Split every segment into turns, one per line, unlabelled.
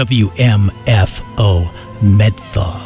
WMFO Medthaw.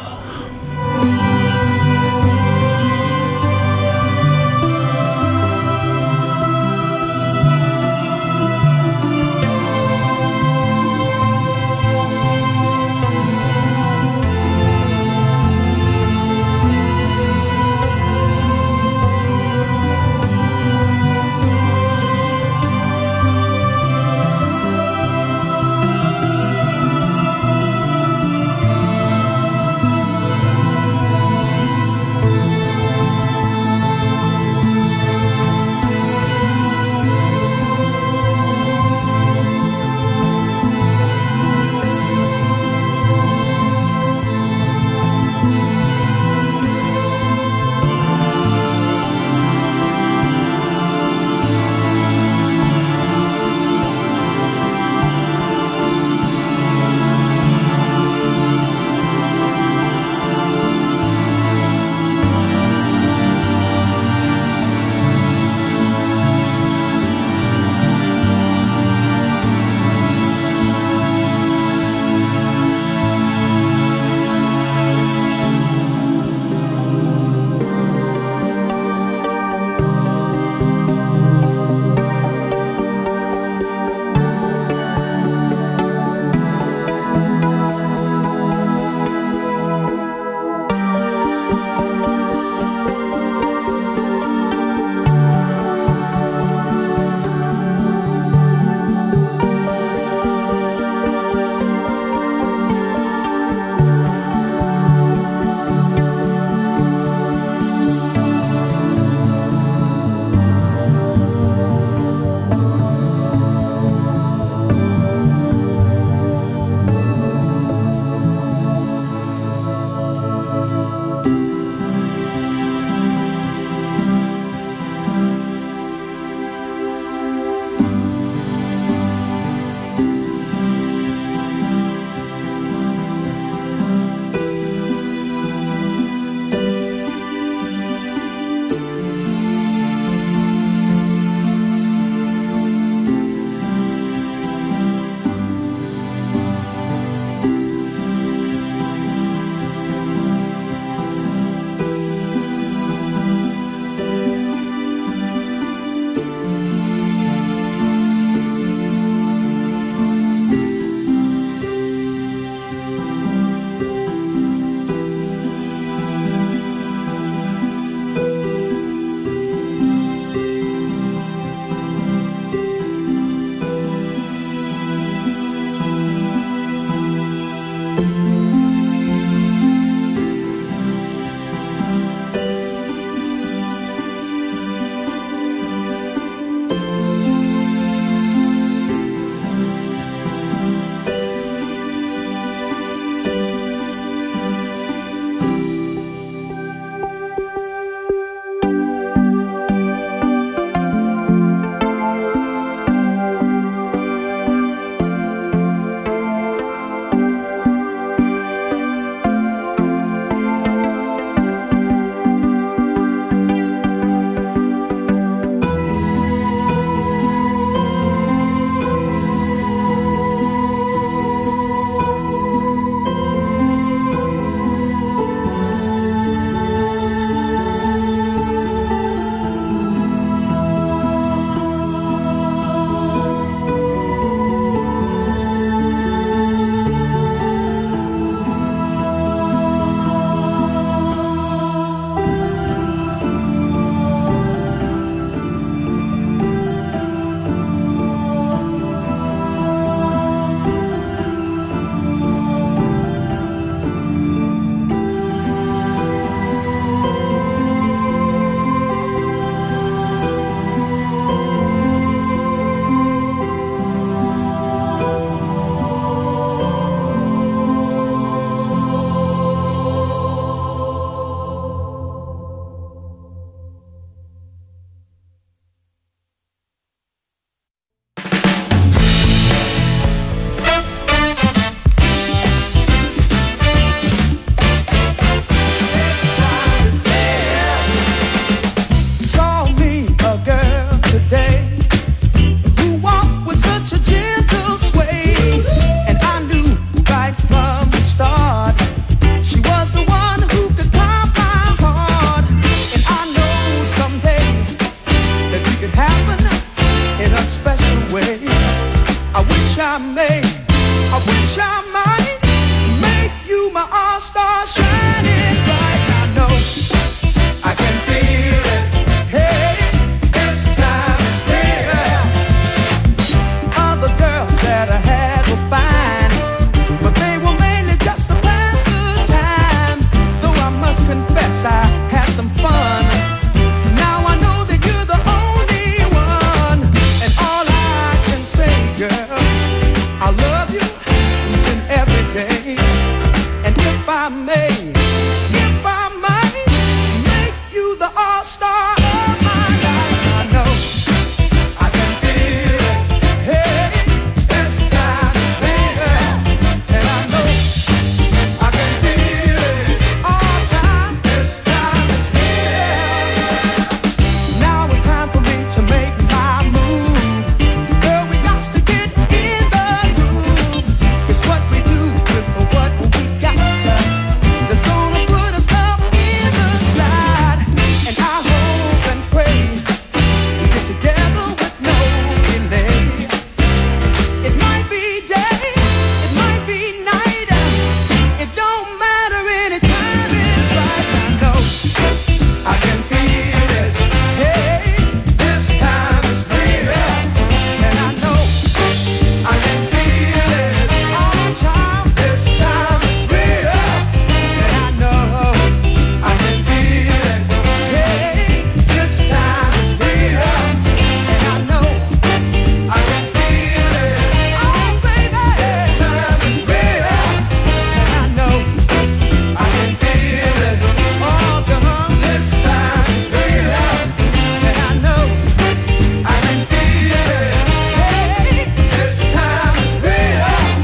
I may, if I might, make you the all-star of my life. I know I can feel it. Hey, this time is real, and I know I can feel it all time. This time is real. Now it's time for me to make my move. Girl, we got to get in the groove. It's what we do with what we got. That's gonna put us up in the slide. And I hope and pray we get together with no delay. It might be day, it might be night. It don't matter, any time is right. I know I can feel it. Hey, this time is real. And I know I can feel it all the time. This time is real. And I know I can feel it. Hey, this time is real. And I know I can feel it. Oh, baby, this time is real. And I know I can feel it. Oh, girl, this time is real. And I know I can feel it. Hey, this time is real. I can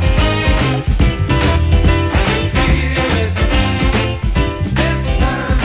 feel it. This time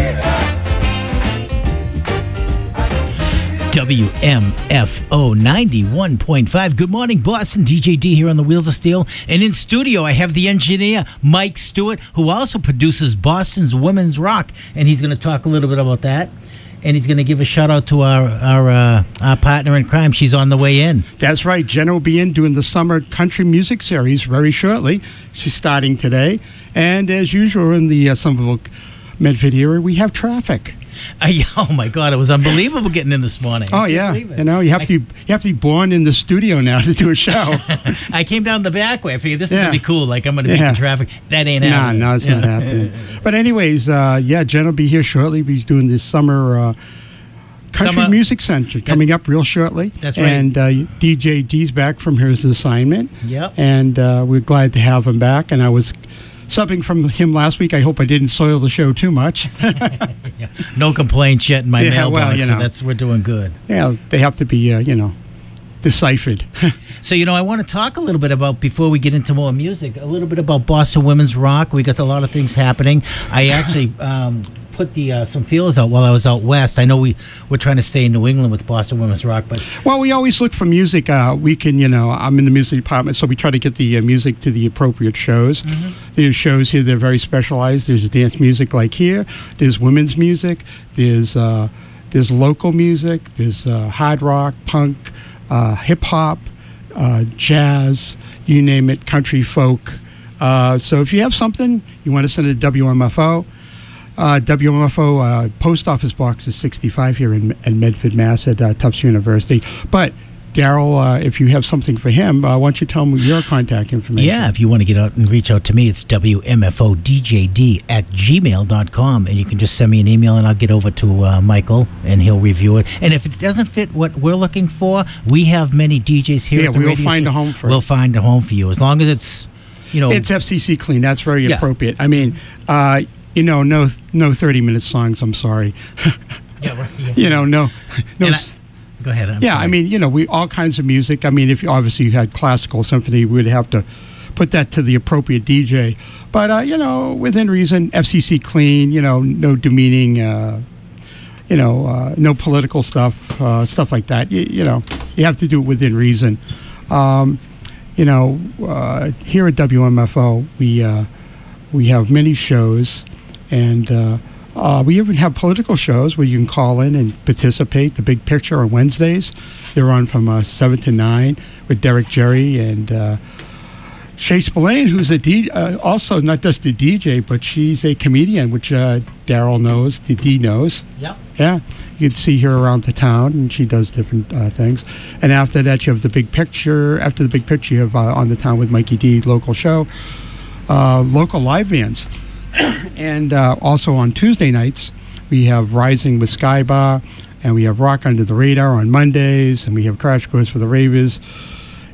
is real.
WMFO 91.5. Good morning, Boston. DJ D here on the Wheels of Steel. And in studio, I have the engineer, Mike Stewart, who also produces Boston's Women's Rock. And he's going to talk a little bit about that. And he's going to give a shout out to our partner in crime. She's on the way in.
That's right. Jenna will be in doing the summer country music series very shortly. She's starting today. And as usual in the Somerville Medford area, we have traffic.
Oh my God! It was unbelievable getting in this morning.
Oh yeah, you know you have to be born in the studio now to do a show.
I came down the back way. I figured this is gonna be cool. Like I'm gonna beat the traffic. That ain't happening.
No, it's not happening. But anyways, Jen will be here shortly. He's doing this summer country music center coming up real shortly.
That's right.
And DJ D's back from his assignment.
Yep.
And we're glad to have him back. And I was subbing from him last week. I hope I didn't soil the show too much.
No complaints yet in my mailbox,
well,
so we're doing good.
Yeah, they have to be, deciphered.
So, I want to talk a little bit about, before we get into more music, a little bit about Boston Women's Rock. We got a lot of things happening. I actually put some feelers out while I was out west. I know we're trying to stay in New England with Boston Women's Rock, but...
Well, we always look for music. We can, I'm in the music department, so we try to get the music to the appropriate shows. Mm-hmm. There's shows here that are very specialized. There's dance music like here. There's women's music. There's local music. There's hard rock, punk, hip-hop, jazz, you name it, country, folk. So if you have something, you want to send it to WMFO. WMFO post office box is 65 here in Medford, Mass. at Tufts University. But Daryl, if you have something for him, why don't you tell him your contact information?
Yeah, if you want to get out and reach out to me, it's WMFODJD@gmail.com, and you can just send me an email, and I'll get over to Michael, and he'll review it. And if it doesn't fit what we're looking for, we have many DJs here.
Yeah,
at the
we'll
radio
find
show.
a home for
We'll
it.
find a home for you, as long as it's,
It's FCC clean. That's very appropriate. I mean, no 30-minute songs. I'm sorry.
Yeah, right. Yeah.
No.
Go ahead. I'm
sorry.
I
mean, we all kinds of music. I mean, if you had classical symphony, we'd have to put that to the appropriate DJ. But within reason, FCC clean. No demeaning. No political stuff. Stuff like that. You have to do it within reason. Here at WMFO, we have many shows, and we even have political shows where you can call in and participate. The Big Picture on Wednesdays. They're on from 7 to 9 with Derek Jerry and Shay Spillane, who's also not just a DJ, but she's a comedian, which Daryl knows, D knows.
Yep.
Yeah, you can see her around the town, and she does different things. And after that, you have The Big Picture. After The Big Picture, you have On the Town with Mikey D, local show, local live bands. And also on Tuesday nights, we have Rising with Sky Bar, and we have Rock Under the Radar on Mondays, and we have Crash Course for the Ravers.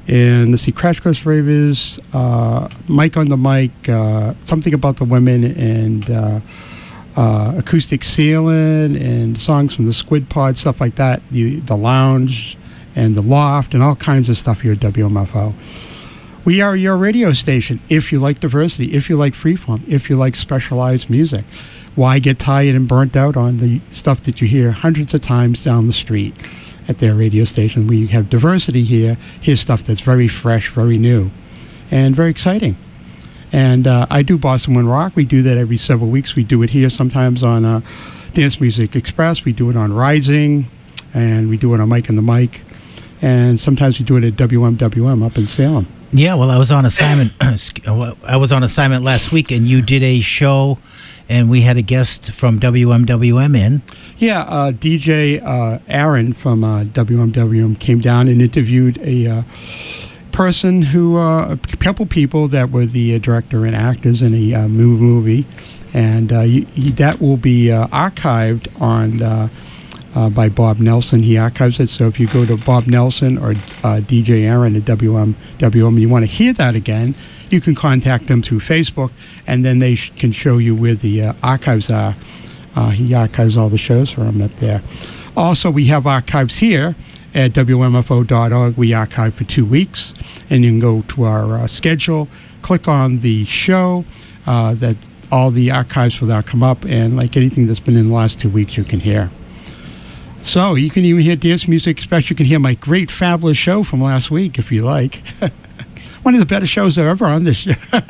And let's see, Crash Course Ravers, Mike on the Mic, Something About the Women, and Acoustic Sailing, and songs from the Squid Pod, stuff like that. The Lounge and the Loft, and all kinds of stuff here at WMFO. We are your radio station. If you like diversity, if you like freeform, if you like specialized music, why get tired and burnt out on the stuff that you hear hundreds of times down the street at their radio station? We have diversity here. Here's stuff that's very fresh, very new, and very exciting. And I do Boston One Rock. We do that every several weeks. We do it here sometimes on Dance Music Express. We do it on Rising, and we do it on Mike and the Mic. And sometimes we do it at WMWM up in Salem.
Yeah, well, I was on assignment. I was on assignment last week, and you did a show, and we had a guest from WMWM in.
Yeah, DJ Aaron from WMWM came down and interviewed a person who, a couple people that were the director and actors in a movie, and that will be archived on. By Bob Nelson. He archives it. So if you go to Bob Nelson or DJ Aaron at WMWM, you want to hear that again, you can contact them through Facebook, and then they can show you where the archives are. He archives all the shows for them up there. Also, we have archives here at WMFO.org. We archive for 2 weeks, and you can go to our schedule, click on the show, that all the archives for that come up, and like anything that's been in the last 2 weeks, you can hear. So you can even hear Dance Music Express. You can hear my great, fabulous show from last week, if you like. One of the better shows ever on this show.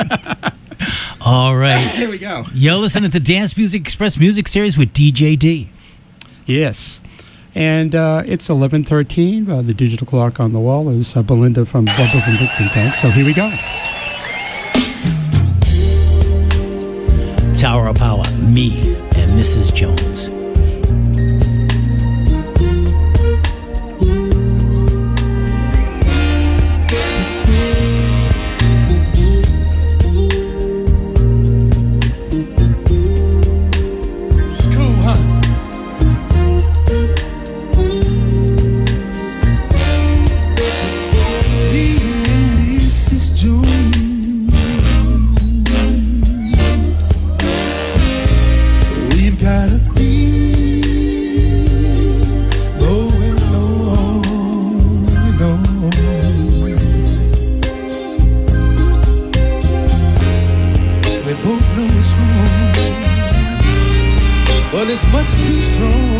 All right.
Here we go.
You're listening to Dance Music Express Music Series with DJ D.
Yes. And it's 11:13. The digital clock on the wall is Belinda from Bubbles and Dixie Tank. So here we go.
Tower of Power, me and Mrs. Jones.
But it's much too strong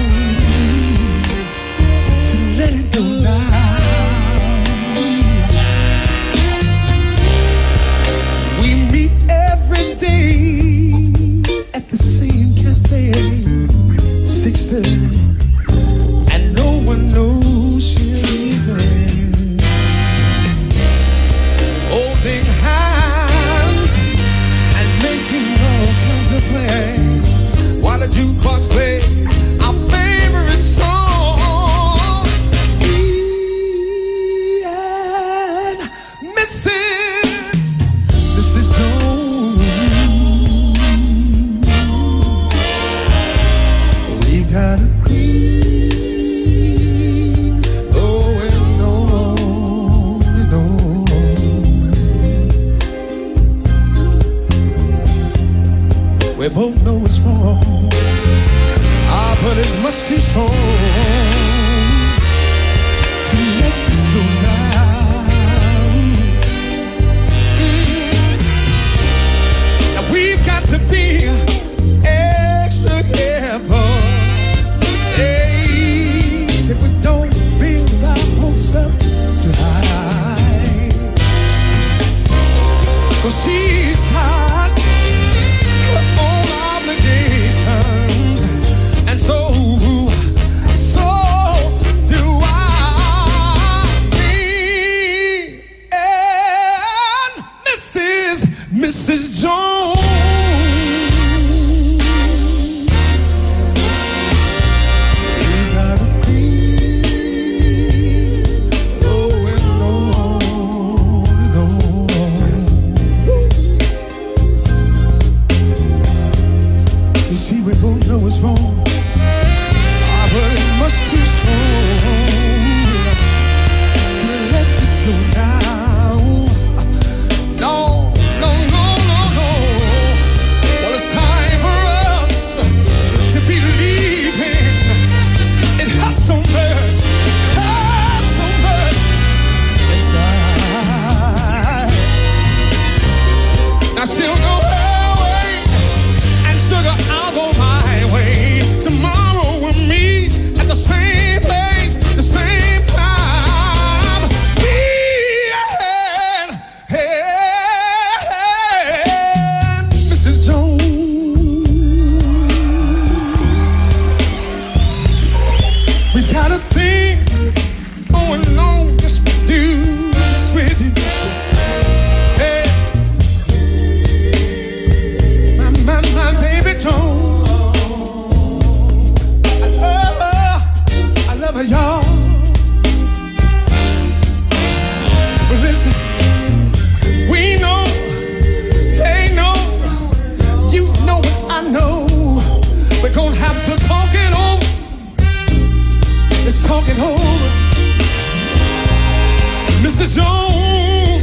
to let it go down. We meet every day at the same cafe, 6:30, and no one knows she'll be there. Holding hands and making all kinds of plans. While the jukebox plays our favorite song, me and Mrs. Jones, we've got a thing going on and on. We both know it's wrong, but it's much too strong to let this go down. Now we've got to be extra careful, that we don't build our hopes up too high, 'cause she's got her own obligations. And so do I. Me and Mrs. Jones. We got a thing going on and on. You see, we both know it's wrong, but it's much too strong to let this go slow down. No, no, no, no, no. Well, it's time for us to be leaving. It hurts so much inside. Now she'll go her way, and sugar, I'll go my way. Tomorrow we'll meet at the same place, the same time. And Mrs. Jones, we got a thing going on, yes we do, yes we do. Hey, my baby Jones. I love her, y'all. But listen, we know, they know, you know what I know. We're gonna have to talk it over. Let's talk it over. Mrs. Jones,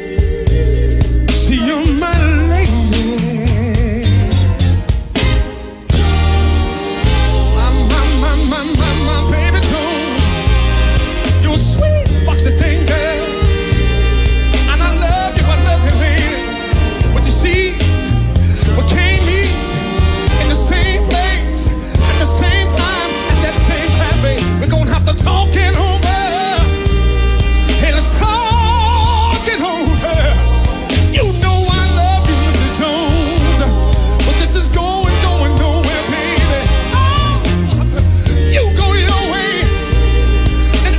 see you're my lady. My baby Jones, you're a sweet foxy thing, girl. And I love you, baby. But you see, we can't meet in the same place at the same time, at that same cafe. We're gonna have to talk it over. Hey, let's talk it over. You know I love you, Mrs. Jones, but this is going nowhere, baby. Oh, you go your way, and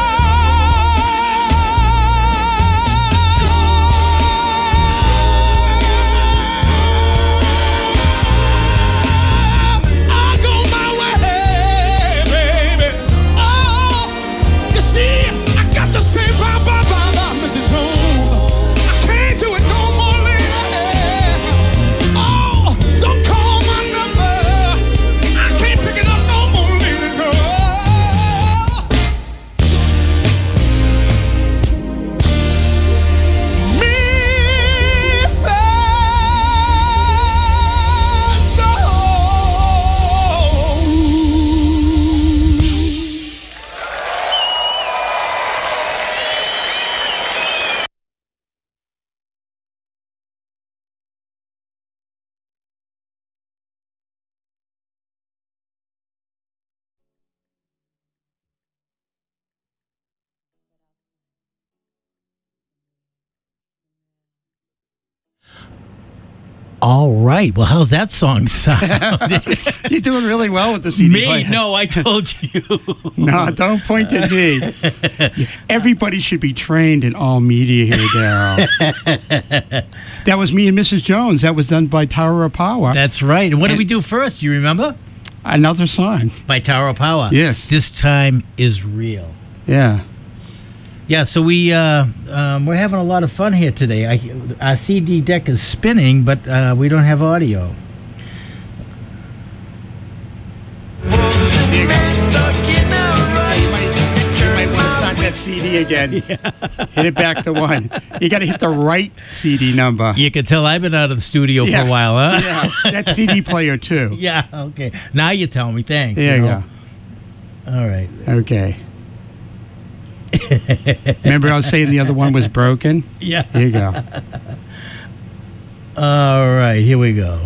I go my way, baby. Oh, you see, I got to say bye, bye, bye, bye, Mrs. Jones. I can't do it no more, lady. Oh, don't call my number. I can't pick it up no more, lady. No. Mrs. Jones.
All right. Well, how's that song sound?
You're doing really well with the CD
Me?
player.
No, I told you.
No, don't point at me. Everybody should be trained in all media here, Daryl. That was me and Mrs. Jones. That was done by Tower of Power.
That's right. And what did we do first? You remember?
Another song.
By Tower of Power.
Yes.
This time is real.
Yeah.
Yeah, so we're having a lot of fun here today. Our CD deck is spinning, but we don't have audio.
You might want to start that CD again. Hit it back to 1. You got to hit the right CD number.
You can tell I've been out of the studio for a while, huh?
Yeah, that CD player too.
Yeah, okay. Now you tell me, thanks.
There you go.
All right.
Okay. Remember I was saying the other one was broken?
Yeah.
Here you go.
All right, here we go.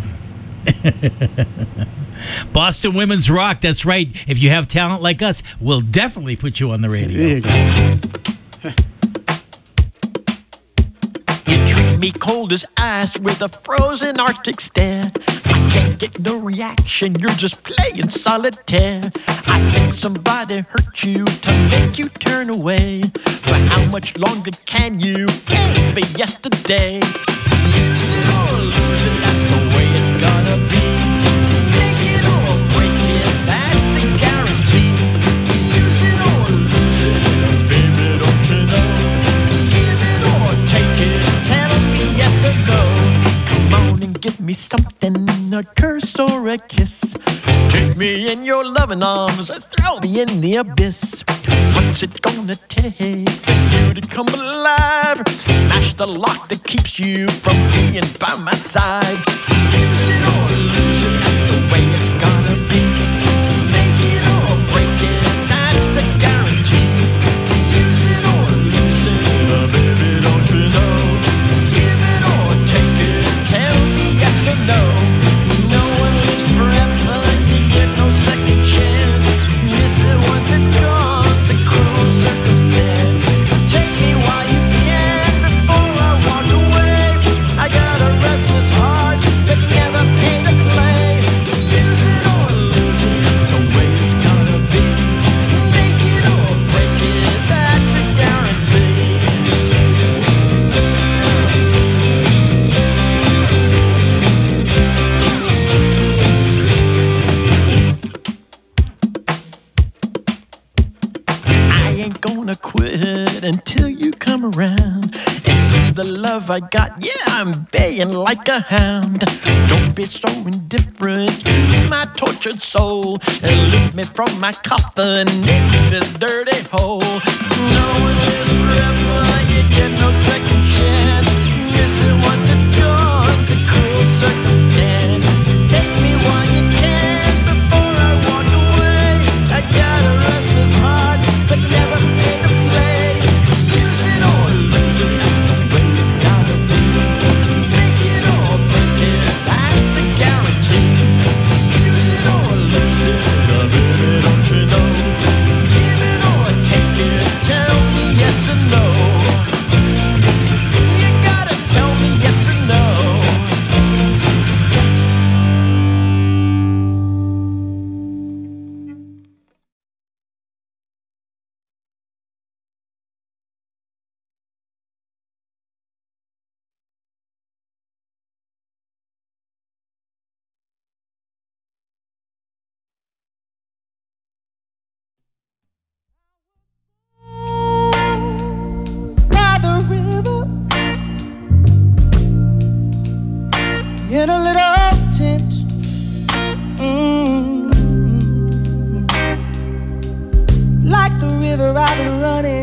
Boston Women's Rock, that's right. If you have talent like us, we'll definitely put you on the radio.
There you go.
You treat me cold as ice with a frozen Arctic stare. I can't get no reaction, you're just playing solitaire. I think somebody hurt you to make you turn away. But how much longer can you pay for yesterday? Use it or lose it, that's the way it's gonna be. Make it or break it, that's a guarantee. Use it or lose it, baby, don't you know? Give it or take it, tell me yes or no. Come on and give me some. something, a curse or a kiss. Take me in your loving arms, throw me in the abyss. What's it gonna take for you to come alive? Smash the lock that keeps you from being by my side. Use it or lose it, that's the way it's gotta be. Make it or break it, that's a guarantee. Use it or lose it, baby, don't you know? Give it or take it, tell me yes or no. No one lives forever, you get no second chance. Miss it once it's gone, it's a cruel circumstance. So take me while you can before I walk away. I got a restless heart, but never paid to play. Use it or lose it, that's the way it's gotta be. Make it or break it, that's a guarantee. I ain't gonna quit until you come around and see the love I got. Yeah, I'm baying like a hound. Don't be so indifferent to my tortured soul and lift me from my coffin in this dirty hole. No one lives forever, you get no second chance. Miss it once it's gone, it's a cruel circumstance. Take me while you can before I walk away. I got a restless heart, but never paid to play. Use it or lose it, that's the way it's gotta be. Make it or break it, that's a guarantee. Use it or lose it, baby, don't you know? Give it or take it, tell me yes or no. You gotta tell me yes or no.
By the river, in a little tent. Like the river, I've been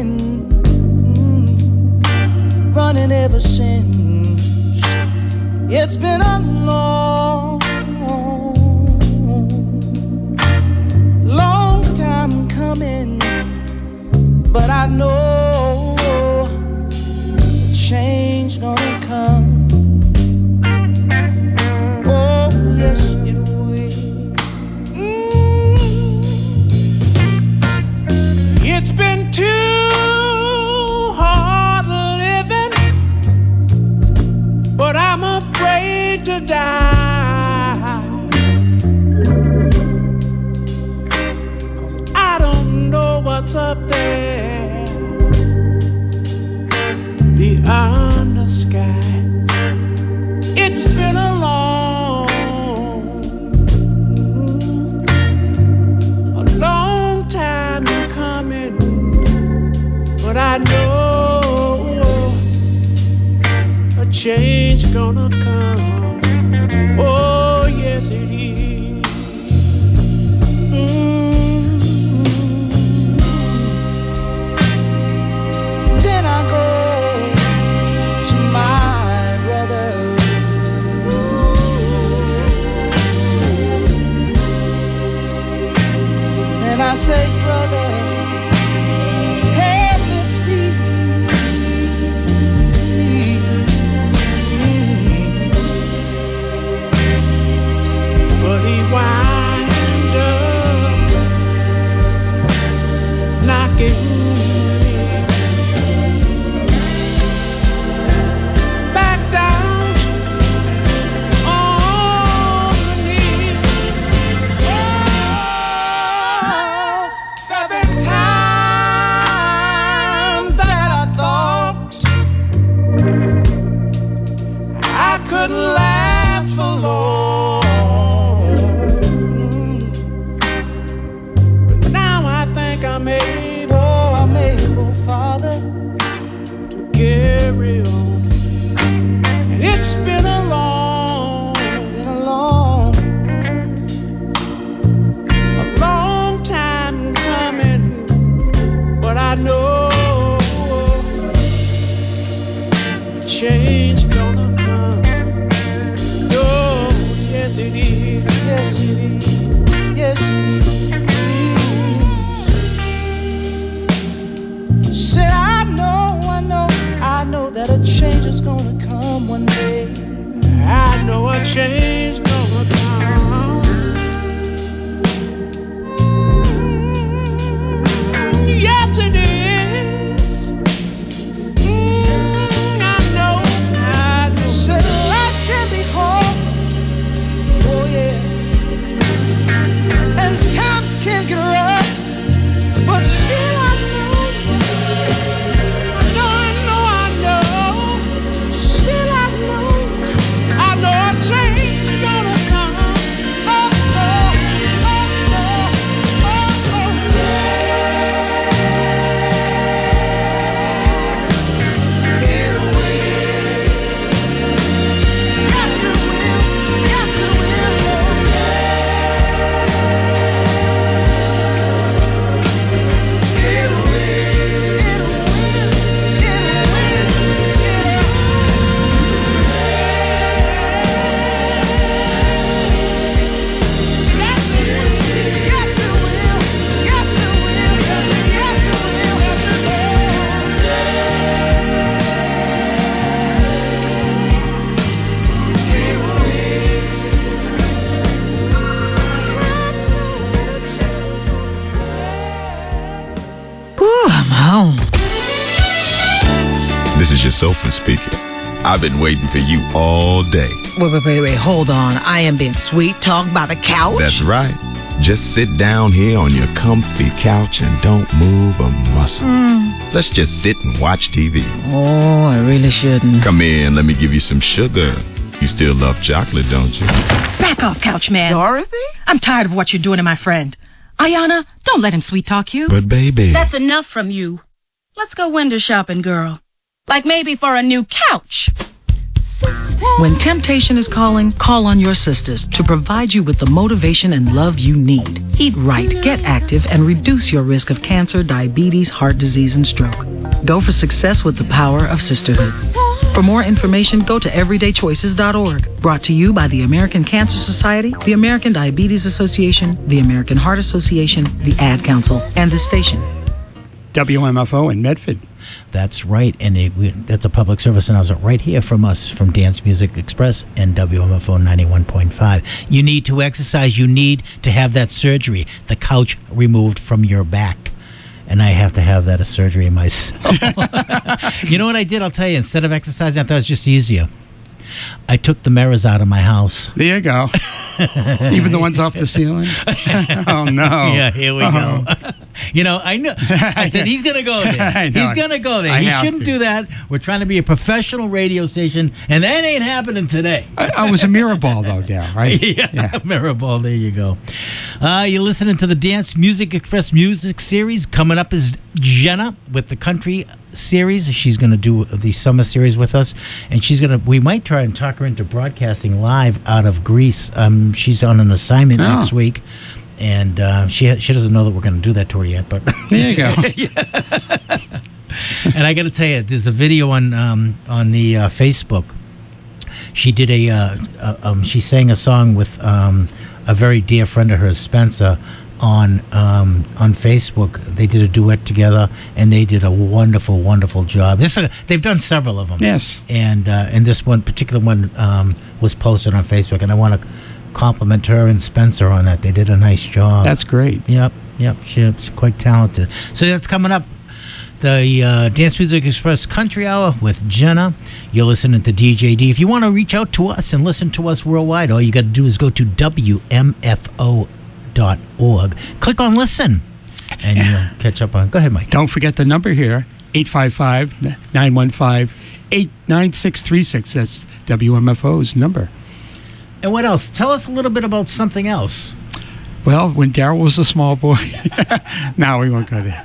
running ever since. It's been a long time coming, but I know change gonna come. Oh yes, it will. It's been too hard living, but I'm afraid to die. 'Cause I don't know what's up there beyond the sky. It's been a long time coming, but I know a change gonna come. Oh yes, it is. Then I go to my brother. And I say, brother, help me please. But he wind up knocking back down on the knee. Oh, there've been times that I thought I couldn't last for long.
Boston speaking. I've been waiting for you all day.
Wait, hold on. I am being sweet talked by the couch?
That's right. Just sit down here on your comfy couch and don't move a muscle. Let's just sit and watch TV.
Oh, I really shouldn't.
Come in, let me give you some sugar. You still love chocolate, don't you?
Back off, couch man.
Dorothy?
I'm tired of what you're doing to my friend. Ayana, don't let him sweet talk you.
But baby...
That's enough from you. Let's go window shopping, girl. Like maybe for a new couch.
When temptation is calling, call on your sisters to provide you with the motivation and love you need. Eat right, get active, and reduce your risk of cancer, diabetes, heart disease, and stroke. Go for success with the power of sisterhood. For more information, go to everydaychoices.org. Brought to you by the American Cancer Society, the American Diabetes Association, the American Heart Association, the Ad Council, and this station.
WMFO in Medford.
That's right, and that's a public service announcement right here from us, from Dance Music Express and WMFO 91.5. You need to exercise. You need to have that surgery, the couch removed from your back. And I have to have that surgery myself. You know what I did? I'll tell you. Instead of exercising, I thought it was just easier. I took the mirrors out of my house.
There you go. Even the ones off the ceiling? Oh, no.
Yeah, here we go. You know, I know. I said, he's going to go there. He's going to go there. He shouldn't do that. We're trying to be a professional radio station, and that ain't happening today.
I was a mirror ball, though, Dale, right?
Yeah, mirror ball. There you go. You're listening to the Dance Music Express music series. Coming up is Jenna with the country series. She's going to do the summer series with us, and we might try and talk her into broadcasting live out of Greece. She's on an assignment next week, and she doesn't know that we're going to do that to her yet. But
there you go.
And I got to tell you, there's a video on the Facebook. She did she sang a song with a very dear friend of hers, Spencer, on Facebook. They did a duet together, and they did a wonderful, wonderful job. They've done several of them.
Yes.
And this one particular one was posted on Facebook, and I want to compliment her and Spencer on that. They did a nice job.
That's great.
Yep. She's quite talented. So that's coming up. The Dance Music Express Country Hour with Jenna. You're listening to DJD. If you want to reach out to us and listen to us worldwide, all you got to do is go to WMFO.org. Click on listen, and you'll catch up on. Go ahead, Mike.
Don't forget the number here, 855-915-89636. That's WMFO's number.
And what else? Tell us a little bit about something else.
Well, when Daryl was a small boy. Now we won't go there.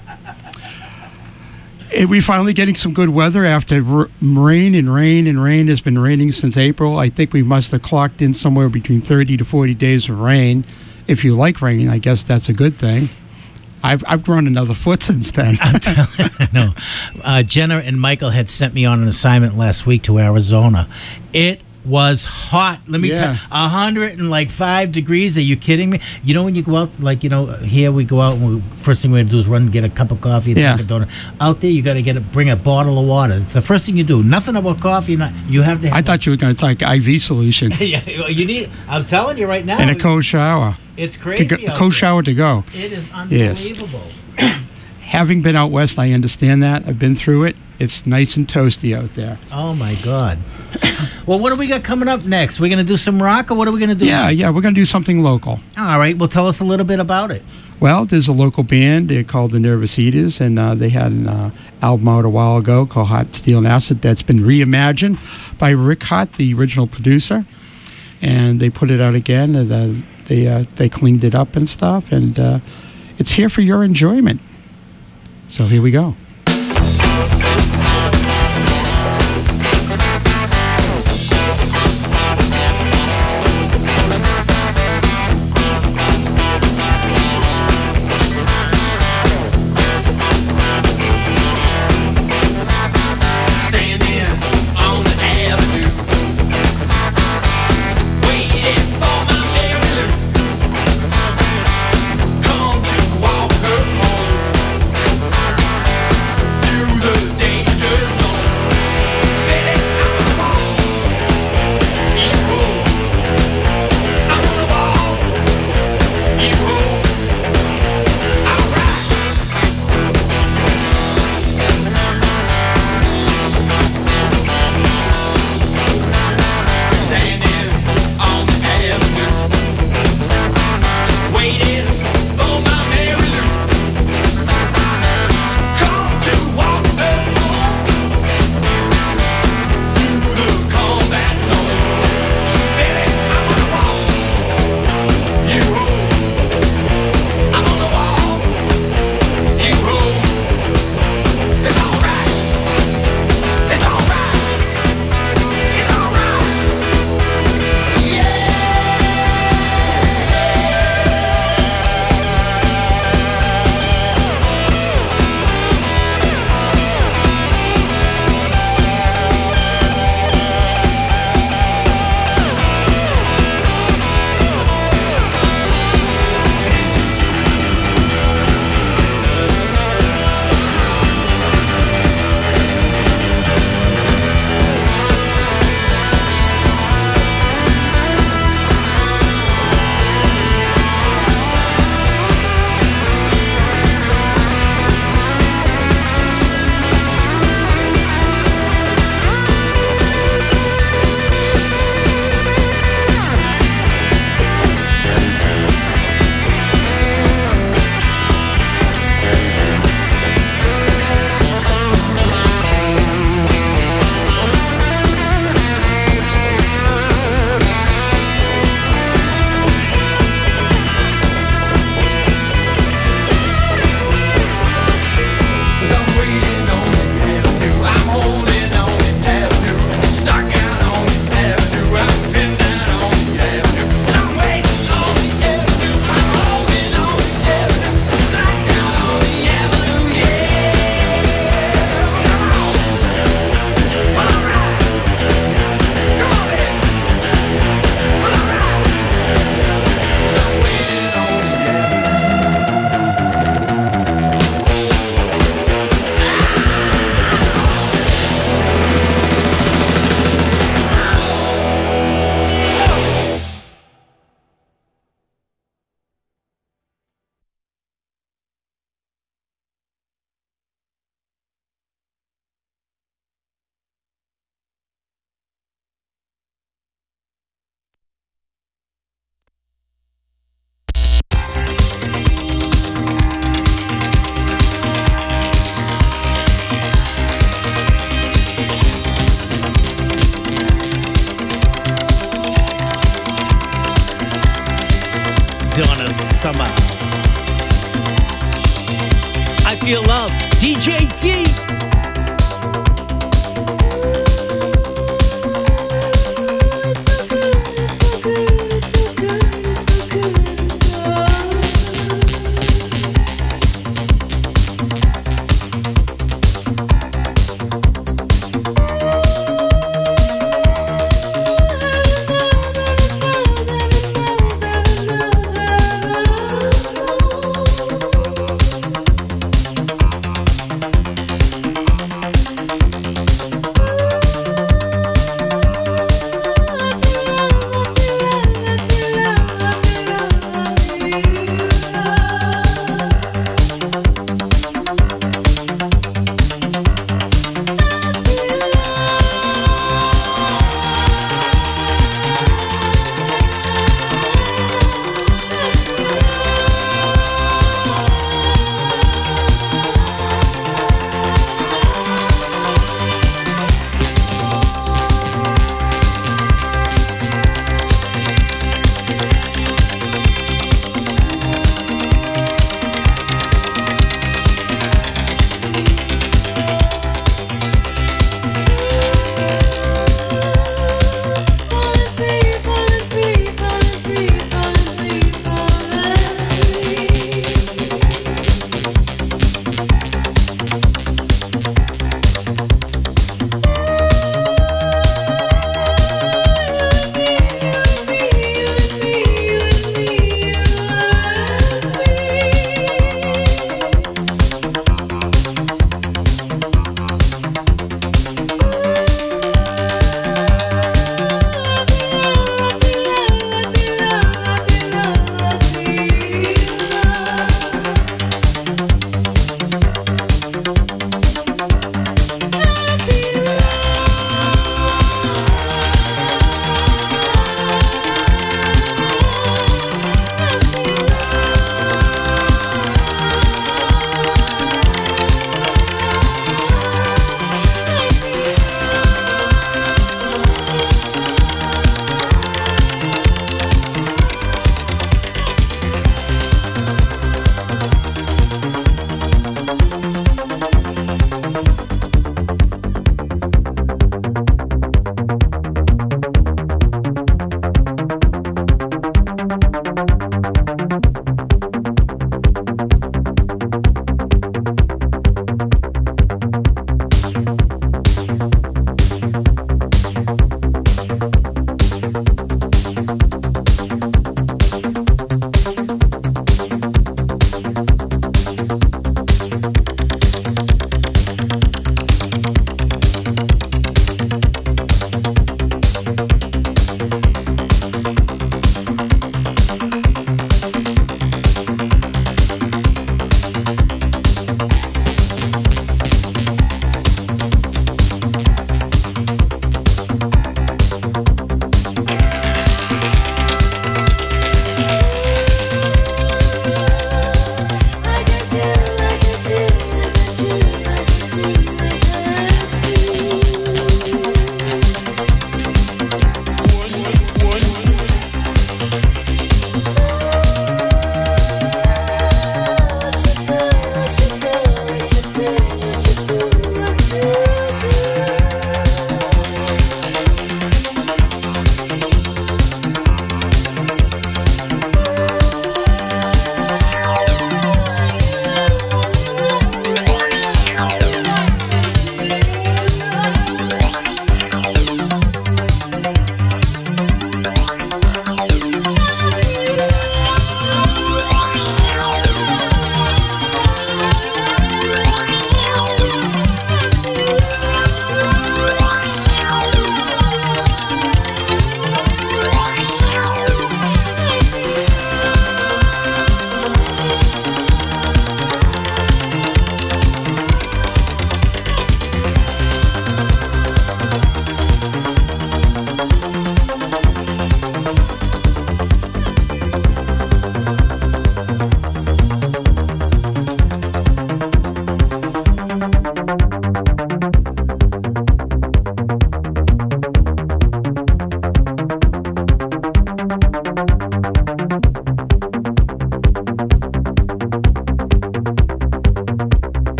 We're finally getting some good weather after rain. Has been raining since April. I think we must have clocked in somewhere between 30 to 40 days of rain. If you like rain, I guess that's a good thing. I've grown another foot since then.
I'm telling you, no. Jenna and Michael had sent me on an assignment last week to Arizona. It was hot. Let me tell you, 105 degrees. Are you kidding me? You know when you go out, here we go out and first thing we do is run and get a cup of coffee and take a donut. Out there, you got to bring a bottle of water. It's the first thing you do. Nothing about coffee. You have to. I
thought you were going to take IV solution.
Yeah, you need. I'm telling you right now.
And a cold shower.
It's crazy.
A cold shower to go.
It is unbelievable.
Yes. Having been out west, I understand that. I've been through it. It's nice and toasty out there.
Oh, my God. Well, what do we got coming up next? We're going to do some rock, or what are we going to do?
Yeah, we're going to do something local.
All right. Well, tell us a little bit about it.
Well, there's a local band. They're called the Nervous Eaters, and they had an album out a while ago called Hot Steel and Acid that's been reimagined by Rick Hott, the original producer. And they put it out again. And, they cleaned it up and stuff, and it's here for your enjoyment. So here we go.
Come to walk her home.
Donna Summer. I Feel Love, DJ T.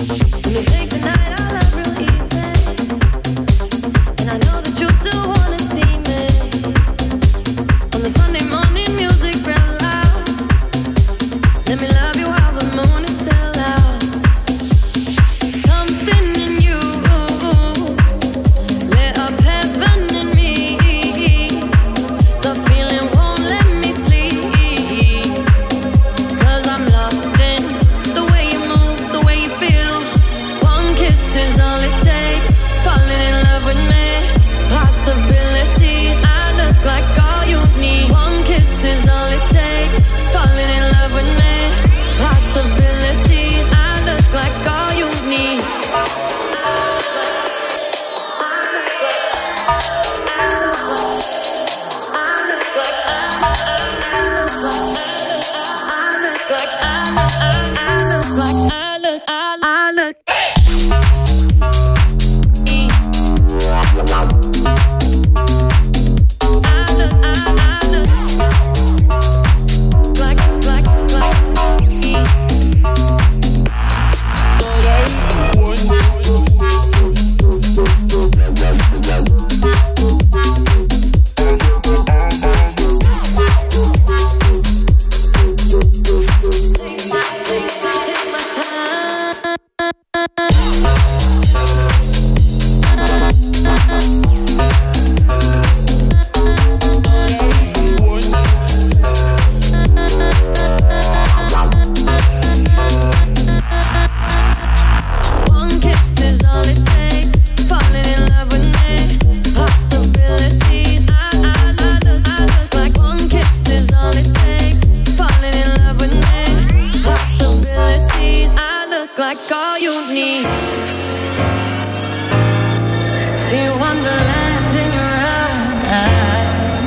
Let me take the night I love real easy. And I know that you still wanna see me. On the Sunday morning music real loud. Let me love you while the moon is still out. Something in you lit up heaven in me. The feeling won't let me sleep. 'Cause I'm lost in the way you move, the way you feel. One kiss is all it takes. Falling in love with me. Possibilities, I look like all you need. One kiss is all it takes. Falling in love with me. Possibilities, I look like all you need. One kiss is all it takes. Falling in love with me. Possibilities, I look like one kiss is all it takes. Falling in love with me. Possibilities, I look like all you need. See wonderland in your eyes.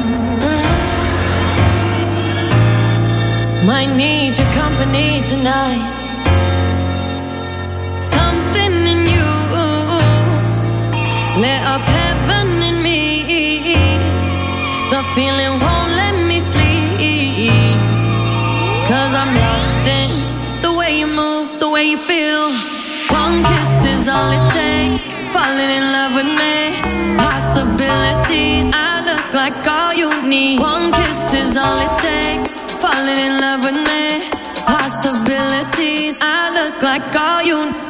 Might need your company tonight. Something in you lit up heaven in me. The feeling won't let me sleep. 'Cause I'm lost in the way you move, the way you feel. One kiss is all it takes. Falling in love with me. Possibilities, I look like all you need. One kiss is all it takes. Falling in love with me. Possibilities, I look like all you need.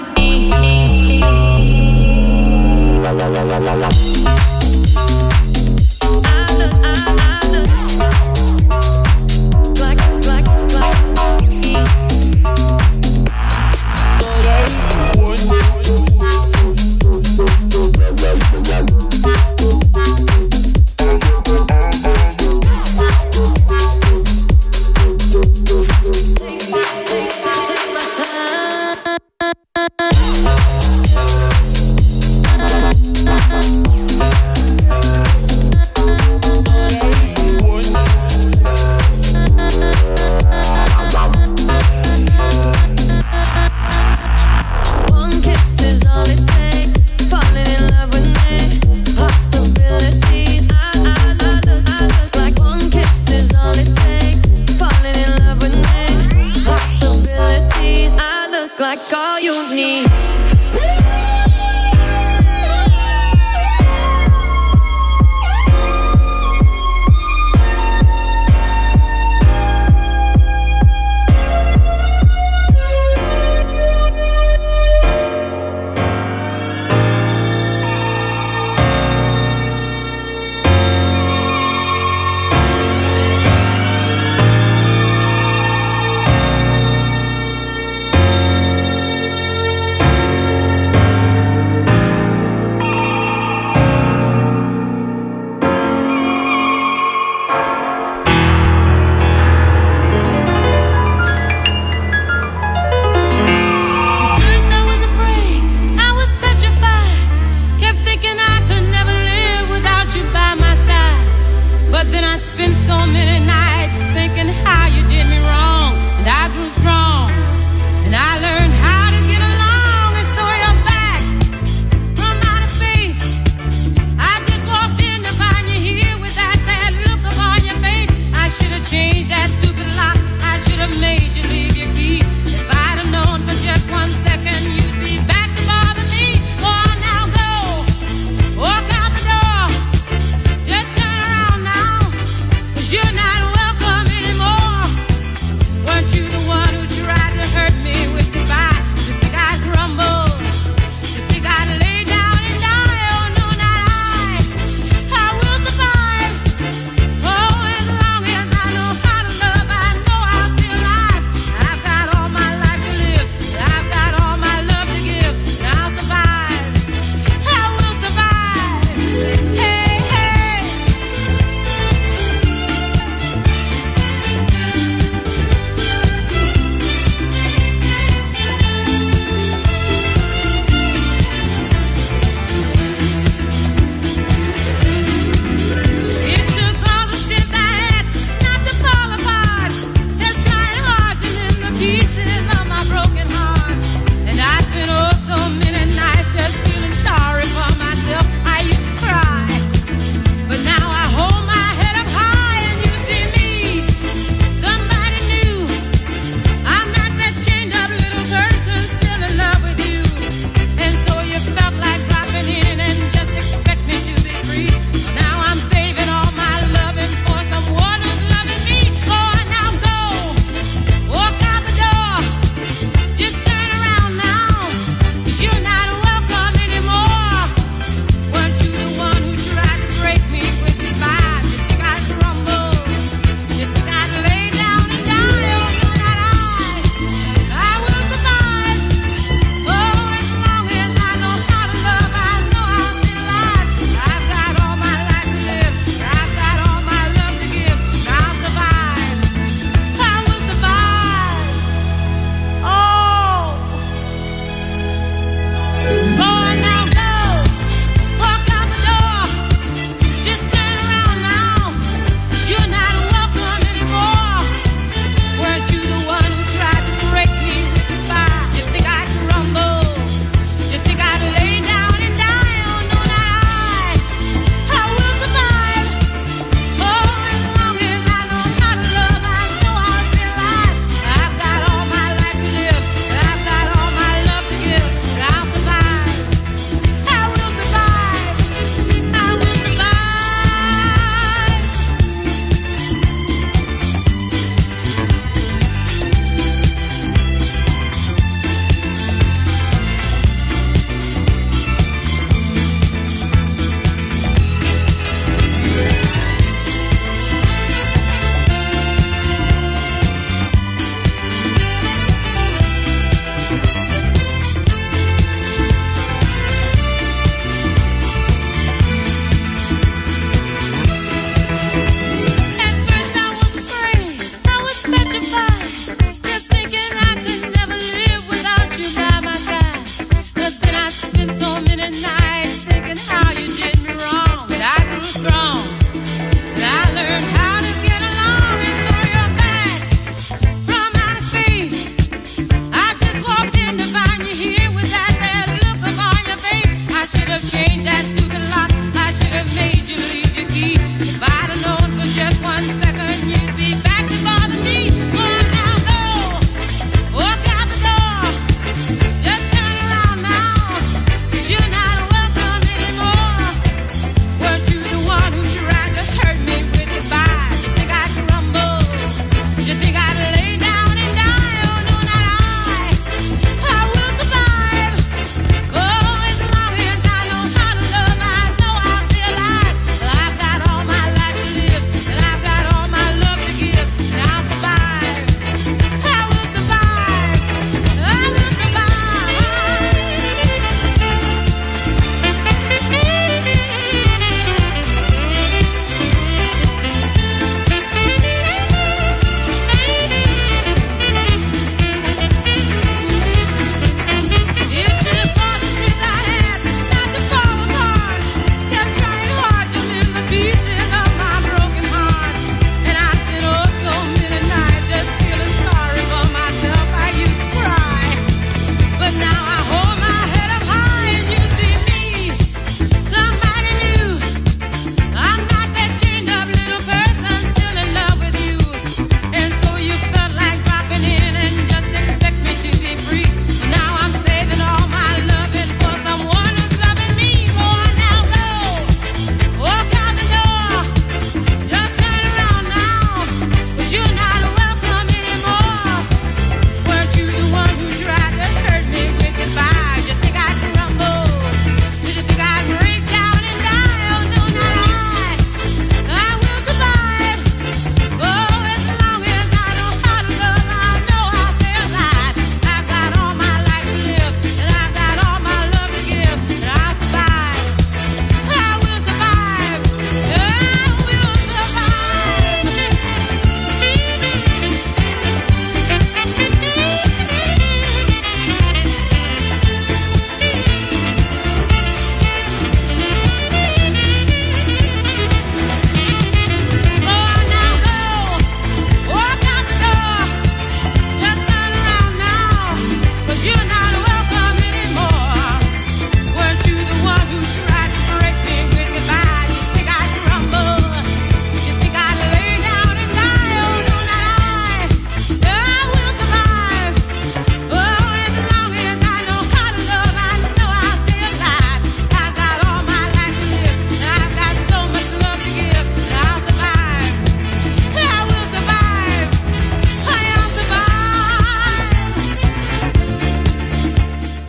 One kiss is all it takes. Falling in love with me. Possibilities, I look like one kiss is all it takes. Falling in love with me. Possibilities, I look like all you need.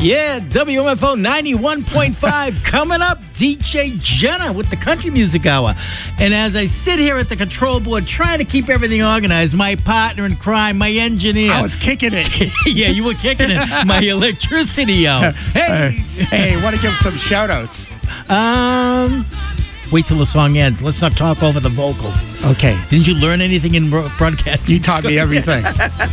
Yeah, WMFO 91.5. Coming up, DJ Jenna with the Country Music Hour. And as I sit here at the control board trying to keep everything organized, my partner in crime, my engineer.
I was kicking it.
Yeah, you were kicking it. My electricity out. Hey.
Hey, want to give some shout outs?
Wait till the song ends. Let's not talk over the vocals.
Okay.
Didn't you learn anything in broadcasting?
You taught me everything.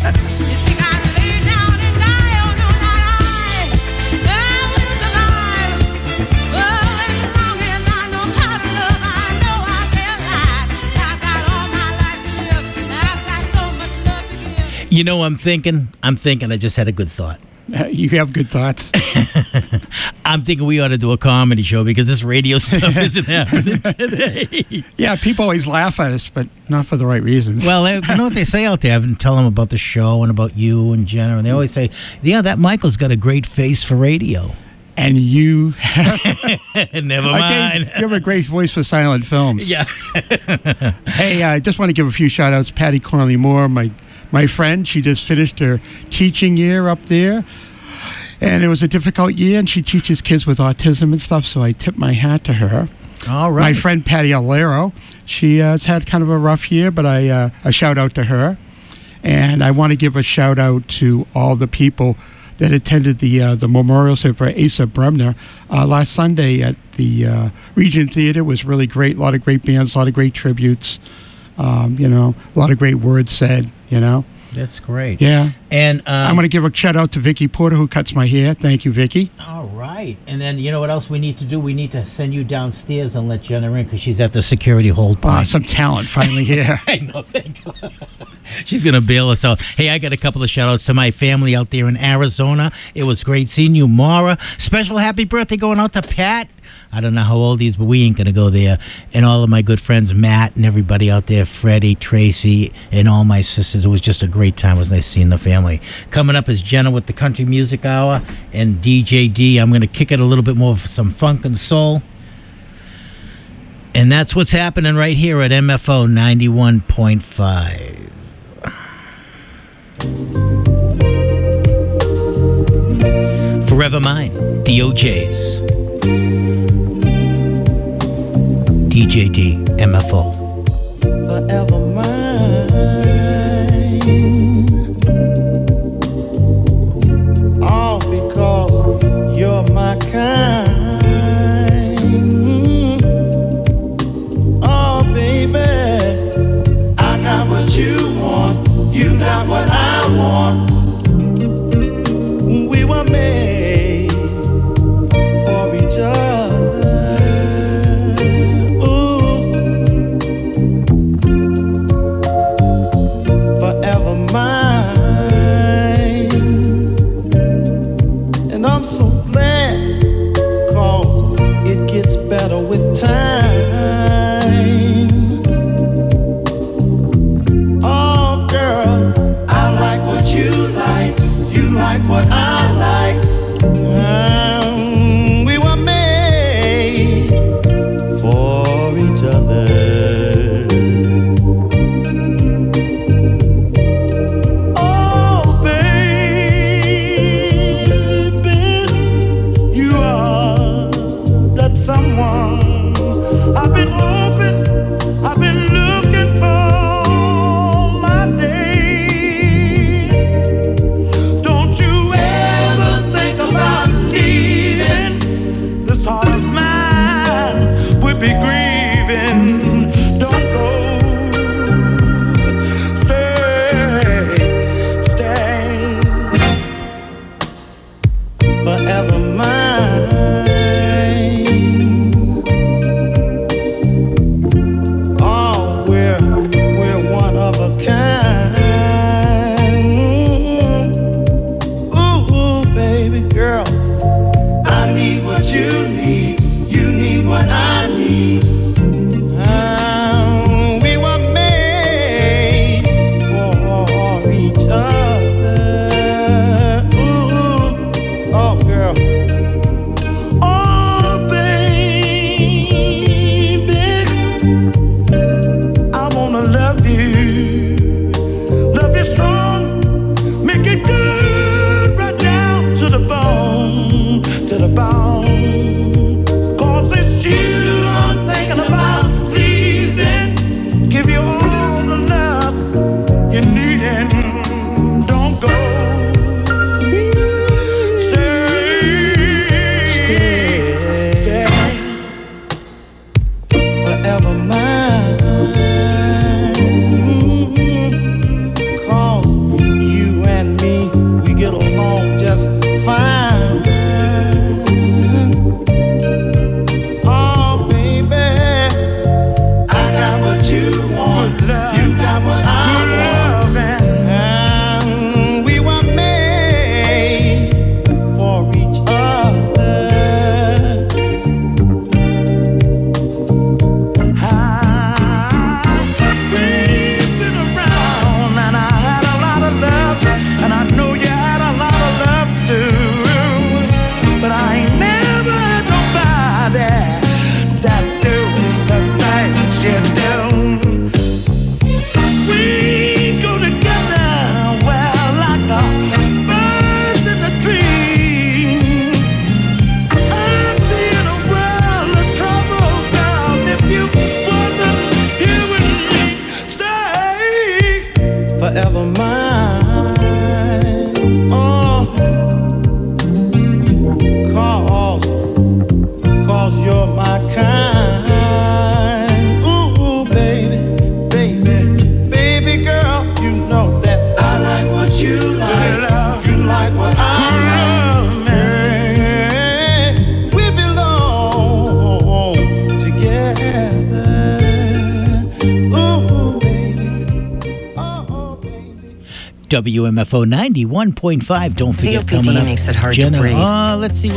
You know, I'm thinking I just had a good thought.
You have good thoughts.
I'm thinking we ought to do a comedy show because this radio stuff isn't happening today.
Yeah, people always laugh at us, but not for the right reasons.
Well, you know what they say out there? I've tell them about the show and about you and Jenna, and they always say, yeah, that Michael's got a great face for radio.
And you
Never mind.
You have a great voice for silent films.
Yeah.
Hey, I just want to give a few shout outs. Patty Corley Moore, my friend, she just finished her teaching year up there. And it was a difficult year, and she teaches kids with autism and stuff, so I tip my hat to her.
All right.
My friend Patty Alero, she has had kind of a rough year, but a shout out to her. And I want to give a shout out to all the people that attended the memorial service for Asa Bremner last Sunday at the Regent Theater. It was really great. A lot of great bands, a lot of great tributes. A lot of great words said,
That's great.
Yeah.
And
I'm going to give a shout out to Vicky Porter, who cuts my hair. Thank you, Vicky.
All right. And then you know what else we need to do? We need to send you downstairs and let Jenna in because she's at the security hold point.
Some talent finally here.
I know, thank God. She's going to bail us out. Hey, I got a couple of shout outs to my family out there in Arizona. It was great seeing you, Mara. Special happy birthday going out to Pat. I don't know how old he is, but we ain't going to go there. And all of my good friends, Matt and everybody out there, Freddie, Tracy, and all my sisters. It was just a great time. It was nice seeing the family. Coming up is Jenna with the Country Music Hour and DJ D. I'm going to kick it a little bit more for some funk and soul. And that's what's happening right here at MFO 91.5. Forever Mine, the OJs. DJ D, MFO.
Forever mine, all because you're my kind. Oh baby, I got what you want, you got what I want. We were made for each other. I'm so glad, 'cause it gets better with time. Oh girl, I like what you like what I like. We were made for each other. Someone I've been hoping, I've been looking for my days. Don't you ever think about leaving? This heart of mine would be grieving. Don't go, stay forever mine. You need what I need. We were made for each other. Ooh, oh girl. Oh baby, I wanna love you strong, make it good right down to the bone. to the bone. 'Cause it's you I'm thinking about pleasing. Give you all the love you need and don't go. Stay forever mine. 'Cause you and me, we get along just fine. Oh baby, I got what you want, you got what I want, and we were made for each other. We've been around and I had a lot of love, and I know you had a lot of loves too. But I ain't never had nobody that do the things you do. We go together well like the birds in the trees. I'd be in a world of trouble, girl, if you wasn't here with me. Stay forever mine. Oh, 'cause you're my kind. Ooh, baby, baby, baby girl, you know that I like what you like. You like what I love, man. We belong together. Ooh, baby. Oh, baby.
WMFO 91.5. Don't forget
COPD
coming up.
makes it hard to
Jenna,
breathe.
let's see what